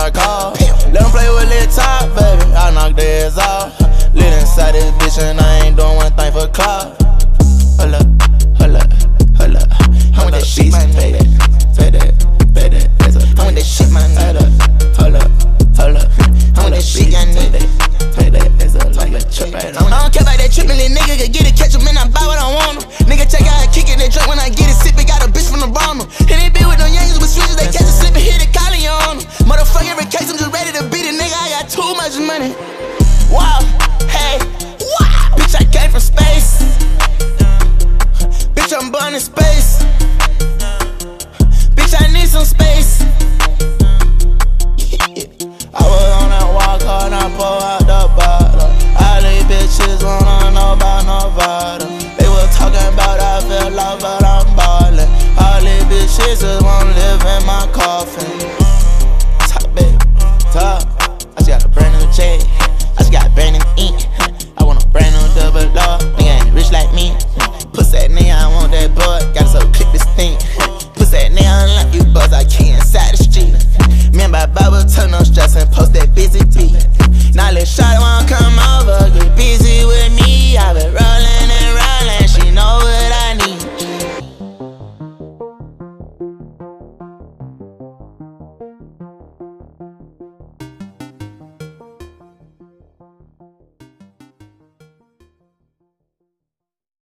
my car. Let them play with lit top, baby. I knock their ass off. Lit inside this bitch and I ain't doing one thing for clout. Hold up, hold up, hold up. I want that shit, my nigga. Say that, say that. I want that shit, my nigga. Hold up, hold up. I want that shit, I need that. Say that, it's a like a trip right on. I don't care about that trippin', little nigga could get it, catch him and I buy what I want him. Nigga check out, kick it, they drink when I get it, sip it, got a bitch from the bottom. And they be with them youngins with switches, they catch it, slip it, hit it, collie on them. Motherfucker, every case, I'm just ready to beat it, nigga, I got too much money. Wow, hey, wow. Bitch, I came from space. Bitch, I'm born in space. Bitch, I need some space. I was on that walk hard and I pour out the bottle. All these bitches wanna know about Nevada. They was talking about I feel love, but I'm ballin'. All these bitches just wanna live in my coffin.